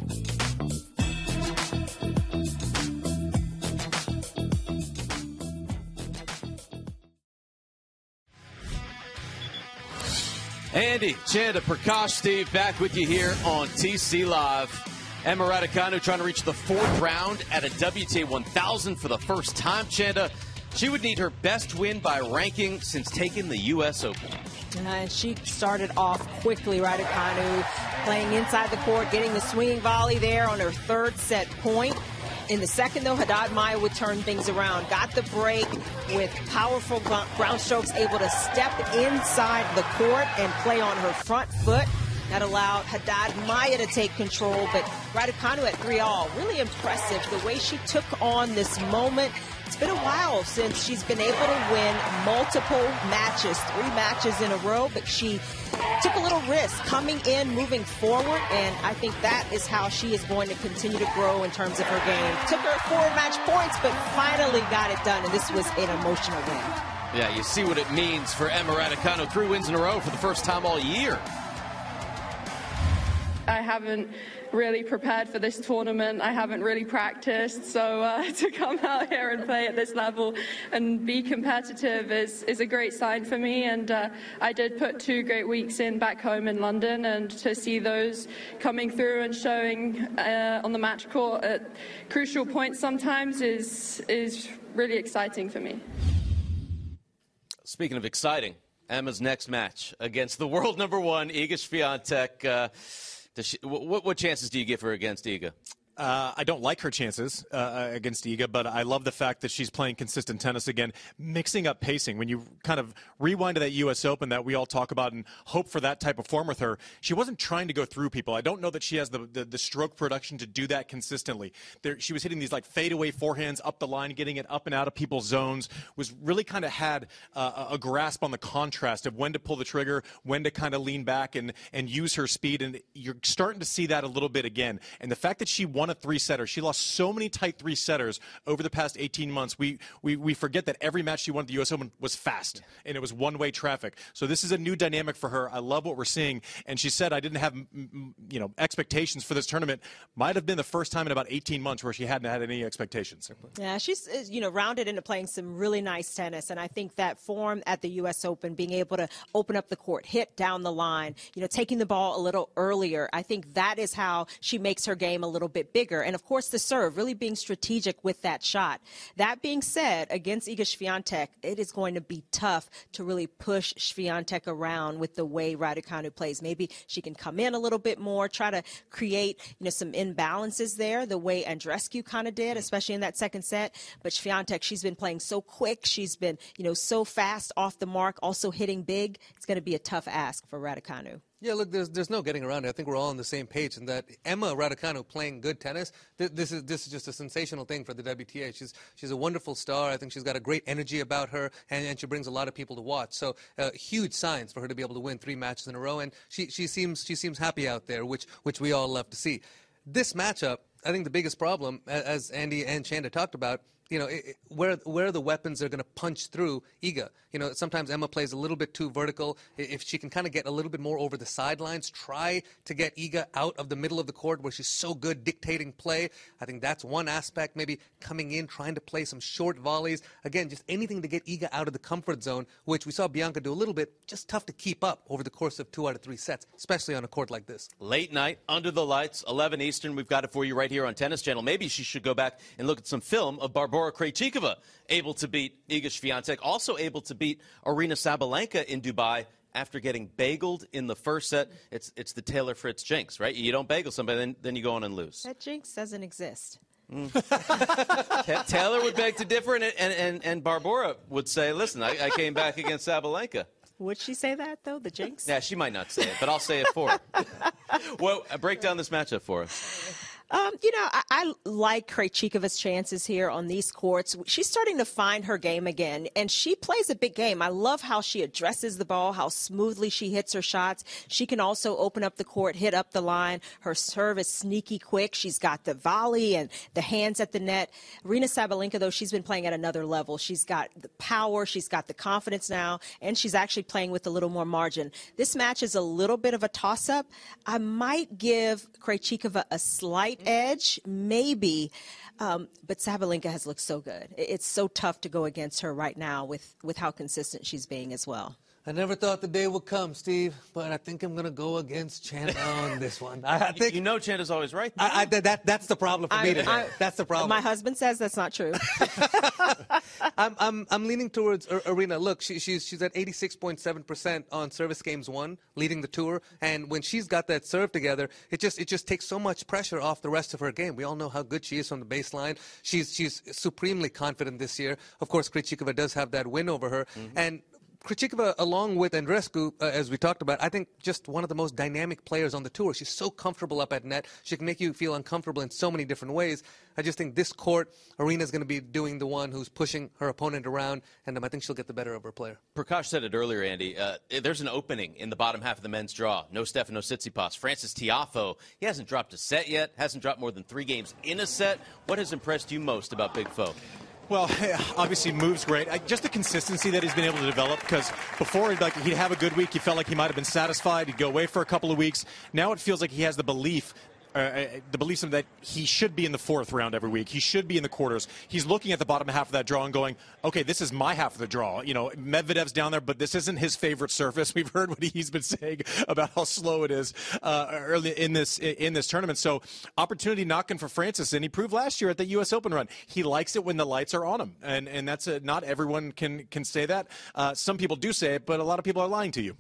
Andy, Chanda, Prakash, Steve, back with you here on TC Live. Emma Raducanu trying to reach the fourth round at a WTA 1000 for the first time. Chanda, she would need her best win by ranking since taking the U.S. Open. And she started off quickly, Raducanu, playing inside the court, getting the swinging volley there on her third set point. In the second, though, Haddad Maia would turn things around. Got the break with powerful ground strokes, able to step inside the court and play on her front foot. That allowed Haddad Maia to take control, but Raducanu at 3-all. Really impressive the way she took on this moment. It's been a while since she's been able to win multiple matches, 3 matches in a row, but she took a little risk coming in, moving forward, and I think that is how she is going to continue to grow in terms of her game. Took her 4 match points, but finally got it done, and this was an emotional win. Yeah, you see what it means for Emma Raducanu. 3 wins in a row for the first time all year. I haven't really prepared for this tournament. I haven't really practiced, so to come out here and play at this level and be competitive is a great sign for me. And I did put 2 great weeks in back home in London, and to see those coming through and showing on the match court at crucial points sometimes is really exciting for me. Speaking of exciting, Emma's next match against the world number 1, Iga Swiatek. What chances do you give her against Iga? I don't like her chances against Iga, but I love the fact that she's playing consistent tennis again, mixing up pacing. When you kind of rewind to that U.S. Open that we all talk about and hope for that type of form with her, she wasn't trying to go through people. I don't know that she has the stroke production to do that consistently. She was hitting these like fadeaway forehands up the line, getting it up and out of people's zones, was really kind of had a grasp on the contrast of when to pull the trigger, when to kind of lean back and use her speed. And you're starting to see that a little bit again. And the fact that she won a 3-setter. She lost so many tight 3-setters over the past 18 months. We forget that every match she won at the U.S. Open was fast, and it was one-way traffic. So this is a new dynamic for her. I love what we're seeing. And she said, I didn't have expectations for this tournament. Might have been the first time in about 18 months where she hadn't had any expectations. Yeah, she's rounded into playing some really nice tennis, and I think that form at the U.S. Open, being able to open up the court, hit down the line, taking the ball a little earlier, I think that is how she makes her game a little bit bigger. And, of course, the serve, really being strategic with that shot. That being said, against Iga Swiatek, it is going to be tough to really push Swiatek around with the way Raducanu plays. Maybe she can come in a little bit more, try to create, some imbalances there, the way Andreescu kind of did, especially in that second set. But Swiatek, she's been playing so quick. She's been, so fast off the mark, also hitting big. It's going to be a tough ask for Raducanu. Yeah, look, there's no getting around it. I think we're all on the same page in that Emma Raducanu playing good tennis, this is just a sensational thing for the WTA. She's a wonderful star. I think she's got a great energy about her, and she brings a lot of people to watch. So huge signs for her to be able to win 3 matches in a row, and she seems happy out there, which we all love to see. This matchup, I think the biggest problem, as Andy and Chanda talked about, where are the weapons that are going to punch through Iga? Sometimes Emma plays a little bit too vertical. If she can kind of get a little bit more over the sidelines, try to get Iga out of the middle of the court where she's so good dictating play. I think that's one aspect, maybe coming in, trying to play some short volleys. Again, just anything to get Iga out of the comfort zone, which we saw Bianca do a little bit, just tough to keep up over the course of 2 out of 3 sets, especially on a court like this. Late night, under the lights, 11 Eastern. We've got it for you right here on Tennis Channel. Maybe she should go back and look at some film of Barbora Krejcikova able to beat Iga Swiatek, also able to beat Aryna Sabalenka in Dubai after getting bageled in the first set. It's the Taylor Fritz jinx, right? You don't bagel somebody, then you go on and lose. That jinx doesn't exist. Taylor would beg to differ, and Barbora would say, listen, I came back against Sabalenka. Would she say that, though, the jinx? Yeah, she might not say it, but I'll say it for her. Well, break down this matchup for us. I like Krejcikova's chances here on these courts. She's starting to find her game again, and she plays a big game. I love how she addresses the ball, how smoothly she hits her shots. She can also open up the court, hit up the line. Her serve is sneaky quick. She's got the volley and the hands at the net. Aryna Sabalenka, though, she's been playing at another level. She's got the power, she's got the confidence now, and she's actually playing with a little more margin. This match is a little bit of a toss-up. I might give Krejcikova a slight edge, maybe, but Sabalenka has looked so good. It's so tough to go against her right now with how consistent she's being as well. I never thought the day would come, Steve, but I think I'm going to go against Chanda on this one. I think Chanda's always right. That's the problem for me today. That's the problem. My husband says that's not true. I'm leaning towards Aryna. Look, she's at 86.7% on service games won, leading the tour. And when she's got that serve together, it just takes so much pressure off the rest of her game. We all know how good she is from the baseline. She's supremely confident this year. Of course, Krejcikova does have that win over her. Mm-hmm. And Krejcikova, along with Andreescu, as we talked about, I think just one of the most dynamic players on the tour. She's so comfortable up at net. She can make you feel uncomfortable in so many different ways. I just think this court, Aryna's going to be doing the one who's pushing her opponent around, and I think she'll get the better of her player. Prakash said it earlier, Andy. There's an opening in the bottom half of the men's draw. No Stefano Tsitsipas. Frances Tiafoe, he hasn't dropped a set yet, hasn't dropped more than 3 games in a set. What has impressed you most about Big Foe? Well, obviously moves great. Just the consistency that he's been able to develop, because before he'd have a good week, you felt like he might have been satisfied. He'd go away for a couple of weeks. Now it feels like he has the belief that he should be in the 4th round every week. He should be in the quarters. He's looking at the bottom half of that draw and going, okay, this is my half of the draw. You know, Medvedev's down there, but this isn't his favorite surface. We've heard what he's been saying about how slow it is early in this tournament. So opportunity knocking for Francis, and he proved last year at the U.S. Open run. He likes it when the lights are on him, and that's not everyone can say that. Some people do say it, but a lot of people are lying to you.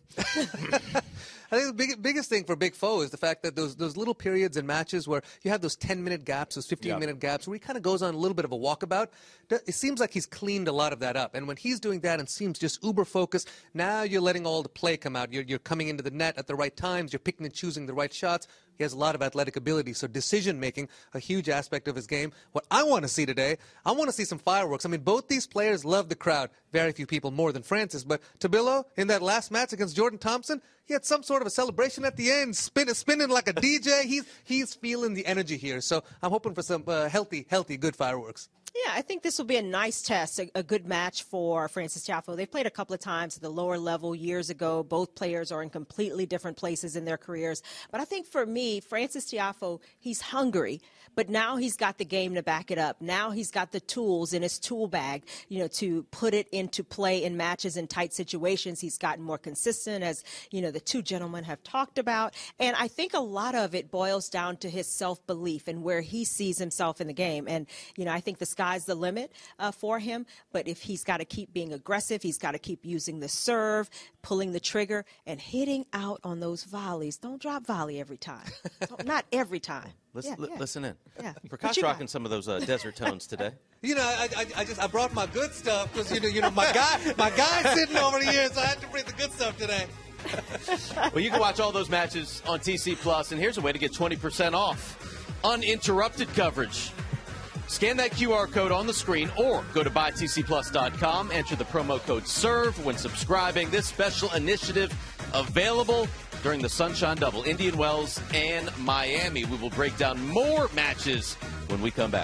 I think the biggest thing for Big Foe is the fact that those little periods in matches where you have those 10-minute gaps, those 15-minute gaps, where he kind of goes on a little bit of a walkabout. It seems like he's cleaned a lot of that up. And when he's doing that and seems just uber focused, now you're letting all the play come out. You're coming into the net at the right times. You're picking and choosing the right shots. He has a lot of athletic ability, so decision-making, a huge aspect of his game. What I want to see today, I want to see some fireworks. I mean, both these players love the crowd. Very few people more than Francis. But Tabilo, in that last match against Jordan Thompson, he had some sort of a celebration at the end, spinning like a DJ. He's feeling the energy here. So I'm hoping for some healthy, good fireworks. Yeah, I think this will be a nice test, a good match for Frances Tiafoe. They've played a couple of times at the lower level years ago. Both players are in completely different places in their careers. But I think for me, Frances Tiafoe, he's hungry, but now he's got the game to back it up. Now he's got the tools in his tool bag, to put it into play in matches in tight situations. He's gotten more consistent, as, the two gentlemen have talked about. And I think a lot of it boils down to his self-belief and where he sees himself in the game. And, I think the sky's the limit for him, but if he's got to keep being aggressive, he's got to keep using the serve, pulling the trigger, and hitting out on those volleys. Don't drop volley every time. Not every time. Listen in. Yeah. Prakash rocking some of those desert tones today. I brought my good stuff because my guy's sitting over here, so I had to bring the good stuff today. Well, you can watch all those matches on TC Plus, and here's a way to get 20% off uninterrupted coverage. Scan that QR code on the screen or go to buytcplus.com. Enter the promo code SERVE when subscribing. This special initiative available during the Sunshine Double, Indian Wells and Miami. We will break down more matches when we come back.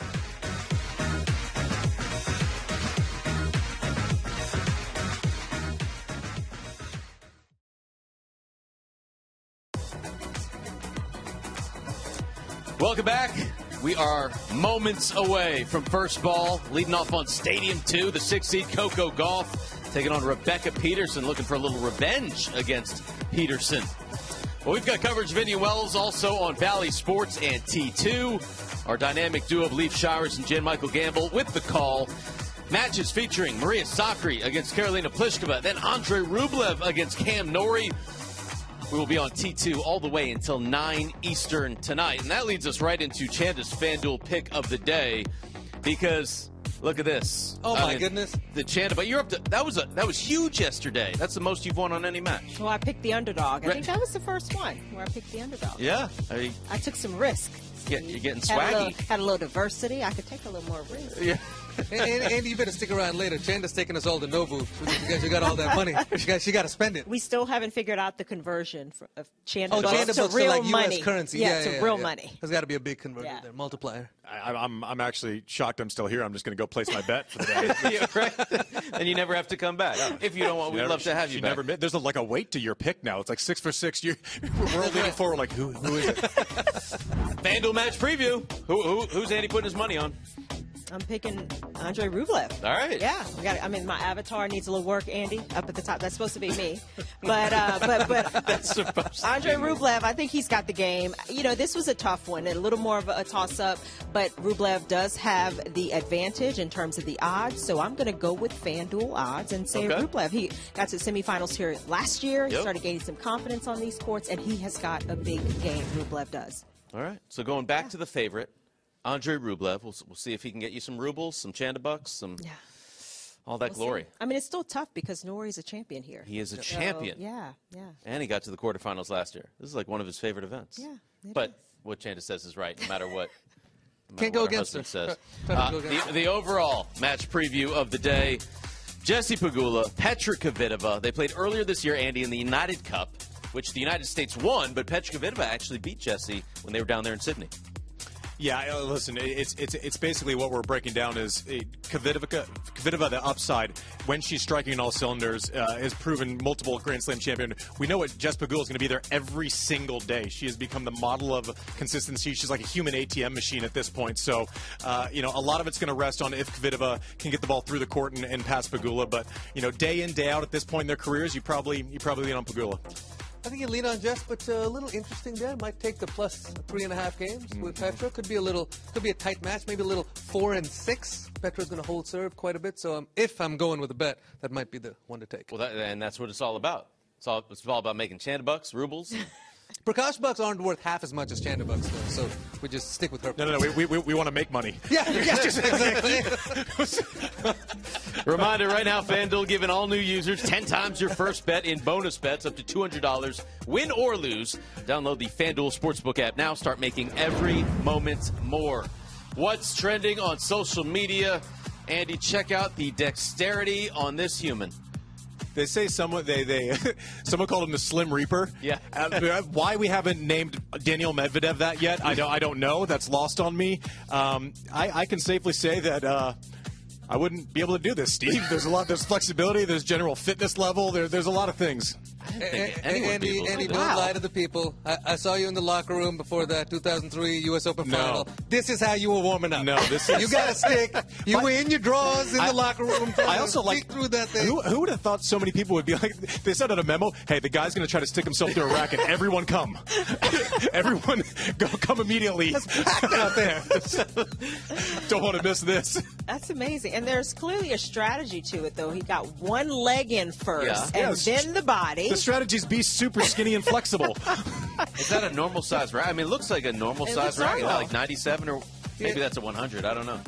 Welcome back. We are moments away from first ball, leading off on Stadium 2, the 6th seed Coco Gauff, taking on Rebecca Peterson, looking for a little revenge against Peterson. Well, we've got coverage of Indian Wells also on Valley Sports and T2. Our dynamic duo of Leaf Shires and Jan Michael Gamble with the call. Matches featuring Maria Sakkari against Karolina Pliskova, then Andre Rublev against Cam Norrie. We will be on T2 all the way until 9 Eastern tonight. And that leads us right into Chanda's FanDuel pick of the day, because look at this. Oh, my goodness. The Chanda, but you're up to, that was huge yesterday. That's the most you've won on any match. Well, I picked the underdog. I think that was the first one where I picked the underdog. Yeah. I took some risk. You're getting Had swaggy. a little diversity. I could take a little more risk. Yeah. And you better stick around later. Chanda's taking us all to Nobu because you got all that money. She got to spend it. We still haven't figured out the conversion of Chanda Chanda bucks to bucks real like money. US currency. Yeah, to real money. There's got to be a big conversion there, multiplier. I'm actually shocked I'm still here. I'm just going to go place my bet for the day. Yeah, right. And you never have to come back. If you don't want, we'd love to have you back. There's like a weight to your pick now. It's like 6 for 6. We're all leaning forward like, who is it? FanDuel match preview. Who's Andy putting his money on? I'm picking Andrei Rublev. All right. Yeah, my avatar needs a little work, Andy, up at the top. That's supposed to be me, but That's supposed to Andrei be me. Rublev, I think he's got the game. This was a tough one, a little more of a toss-up, but Rublev does have the advantage in terms of the odds, so I'm going to go with FanDuel odds and say Rublev. He got to the semifinals here last year. He started gaining some confidence on these courts, and he has got a big game. Rublev does. All right. So going back to the favorite, Andrei Rublev. We'll see if he can get you some rubles, some Chanda bucks, all that glory. I mean, it's still tough because Norrie's a champion here. He is a champion. Yeah. And he got to the quarterfinals last year. This is like one of his favorite events. Yeah. But what Chanda says is right, no matter what. Can't go against her. Says. The overall match preview of the day: Jessie Pegula, Petra Kvitova. They played earlier this year, Andy, in the United Cup, which the United States won, but Petra Kvitova actually beat Jessie when they were down there in Sydney. Yeah, listen, it's basically what we're breaking down is Kvitova, the upside, when she's striking on all cylinders, has proven multiple Grand Slam champion. We know what Jess Pegula is going to be there every single day. She has become the model of consistency. She's like a human ATM machine at this point. So, a lot of it's going to rest on if Kvitova can get the ball through the court and pass Pegula. But, day in, day out at this point in their careers, you probably lean on Pegula. I think you lean on Jess, but a little interesting there. Might take the plus 3.5 games with Petra. Could be a tight match, maybe a little 4-6. Petra's going to hold serve quite a bit. So if I'm going with a bet, that might be the one to take. Well, and that's what it's all about. It's all about making Chanda bucks, rubles. Prakash bucks aren't worth half as much as Chanda bucks, though. So we just stick with her. No. We want to make money. Yeah, exactly. Reminder right now, FanDuel giving all new users 10 times your first bet in bonus bets up to $200. Win or lose. Download the FanDuel Sportsbook app now. Start making every moment more. What's trending on social media? Andy, check out the dexterity on this human. They say someone called him the Slim Reaper. Yeah. Why we haven't named Daniil Medvedev that yet, I don't know. That's lost on me. I can safely say that I wouldn't be able to do this, Steve. There's flexibility. There's general fitness level. There's a lot of things. Andy, don't lie to the people. I saw you in the locker room before the 2003 U.S. Open final. This is how you were warming up. No, this is... You got a stick. You were in your drawers in the locker room. I also through that thing. Who would have thought so many people would be like, they sent out a memo, hey, the guy's going to try to stick himself through a racket. Everyone come. Everyone come immediately. It's packed out there. Don't want to miss this. That's amazing. And there's clearly a strategy to it, though. He got one leg in first, and then the body. The strategy is be super skinny and flexible. Is that a normal size racket? I mean, it looks like a normal size racket, like 97 or maybe that's a 100. I don't know.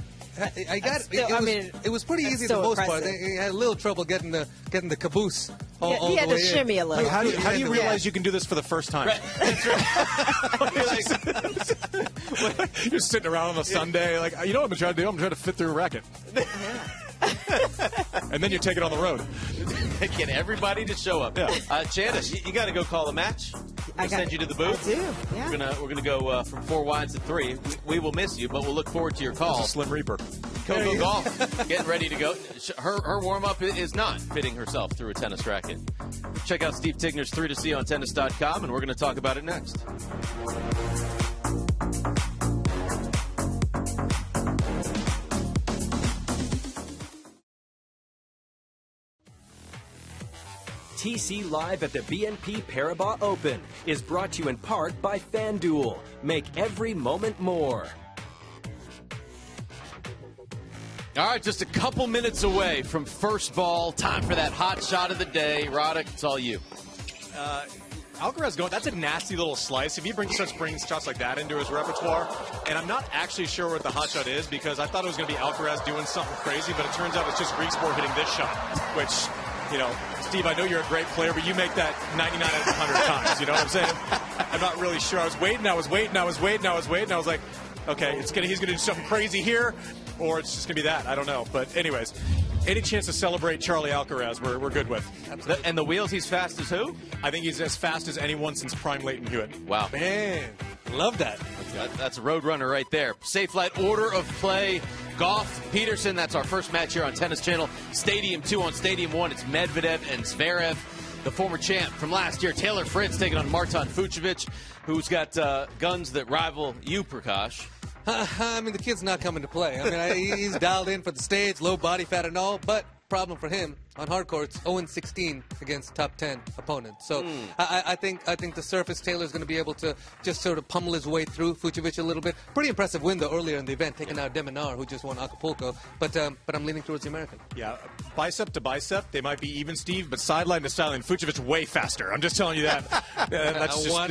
It was pretty easy for the most part. They had a little trouble getting the caboose. He had to shimmy a little. How do you realize you can do this for the first time? Right. That's right. You're sitting around on a Sunday, like, you know what I'm trying to do? I'm trying to fit through a racket. And then you take it on the road. Get everybody to show up. Yeah. Chanda, you got to go call the match. We'll send you to the booth. I do. Yeah. We're gonna go from 4 wines to 3. We will miss you, but we'll look forward to your call. It's a Slim Reaper. Coco Golf, getting ready to go. Her warm up is not fitting herself through a tennis racket. Check out Steve Tigner's 3 to See on tennis.com, and we're going to talk about it next. TC Live at the BNP Paribas Open is brought to you in part by FanDuel. Make every moment more. All right, just a couple minutes away from first ball. Time for that hot shot of the day. Roddick, it's all you. Alcaraz that's a nasty little slice. If he starts bringing shots like that into his repertoire, and I'm not actually sure what the hot shot is because I thought it was going to be Alcaraz doing something crazy, but it turns out it's just Griekspoor hitting this shot, which Steve, I know you're a great player, but you make that 99 out of 100 times. You know what I'm saying? I'm not really sure. I was waiting. I was like, okay, he's going to do something crazy here, or it's just going to be that. I don't know. But anyways, any chance to celebrate Charlie Alcaraz, we're good with. Absolutely. And the wheels, he's fast as who? I think he's as fast as anyone since prime Leighton Hewitt. Wow. Man, love that. That's a road runner right there. Safe Flight order of play. Goff, Peterson, that's our first match here on Tennis Channel. Stadium 2 on Stadium 1, it's Medvedev and Zverev. The former champ from last year, Taylor Fritz, taking on Marton Fucsovics, who's got guns that rival you, Prakash. I mean, the kid's not coming to play. I mean, he's dialed in for the stage, low body fat and all, but problem for him on hard courts, 0-16 against top 10 opponents. So I think the surface Taylor's going to be able to just sort of pummel his way through Fucsovics a little bit. Pretty impressive win, though, earlier in the event, taking out Deminar, who just won Acapulco. But I'm leaning towards the American. Yeah, bicep to bicep, they might be even, Steve, but sideline to sideline, Fucsovics way faster. I'm just telling you that. That's just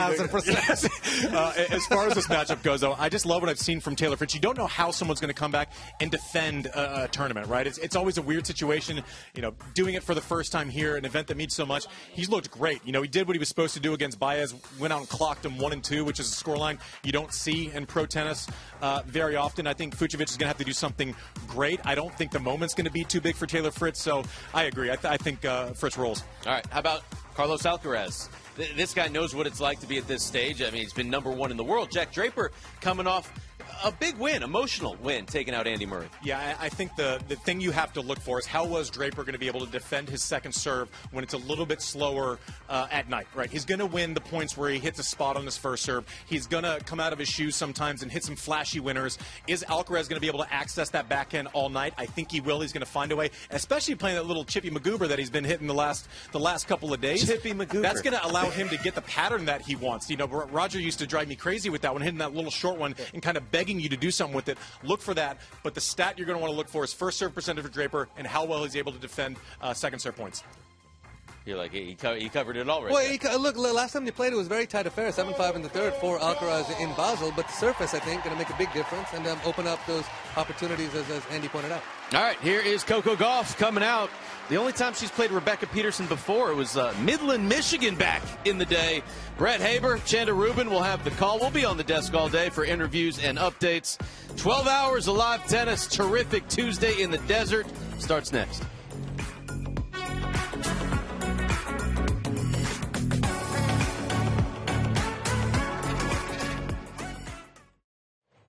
1,000%. As far as this matchup goes, though, I just love what I've seen from Taylor Fritz. You don't know how someone's going to come back and defend a tournament, right? It's always a weird situation. Doing it for the first time here, an event that means so much. He's looked great. He did what he was supposed to do against Baez, went out and clocked him 1-2, which is a scoreline you don't see in pro tennis very often. I think Fucsovics is going to have to do something great. I don't think the moment's going to be too big for Taylor Fritz, so I agree. I think Fritz rolls. All right, how about Carlos Alcaraz? This guy knows what it's like to be at this stage. I mean, he's been #1 in the world. Jack Draper coming off a big win, emotional win, taking out Andy Murray. Yeah, I think the thing you have to look for is how was Draper going to be able to defend his second serve when it's a little bit slower at night, right? He's going to win the points where he hits a spot on his first serve. He's going to come out of his shoes sometimes and hit some flashy winners. Is Alcaraz going to be able to access that backhand all night? I think he will. He's going to find a way, especially playing that little Chippy Magoober that he's been hitting the last couple of days. Chippy Magoober. That's going to allow him to get the pattern that he wants. Roger used to drive me crazy with that one, hitting that little short one and kind of begging you to do something with it. Look for that. But the stat you're going to want to look for is first serve percentage for Draper and how well he's able to defend second serve points. You're like, he covered it all right. Well, look, last time they played, it was a very tight affair, 7-5 in the third for Alcaraz in Basel. But the surface, I think, going to make a big difference and open up those opportunities, as Andy pointed out. All right, here is Coco Gauff coming out. The only time she's played Rebecca Peterson before, it was Midland, Michigan back in the day. Brett Haber, Chanda Rubin will have the call. We'll be on the desk all day for interviews and updates. 12 hours of live tennis. Terrific Tuesday in the desert starts next.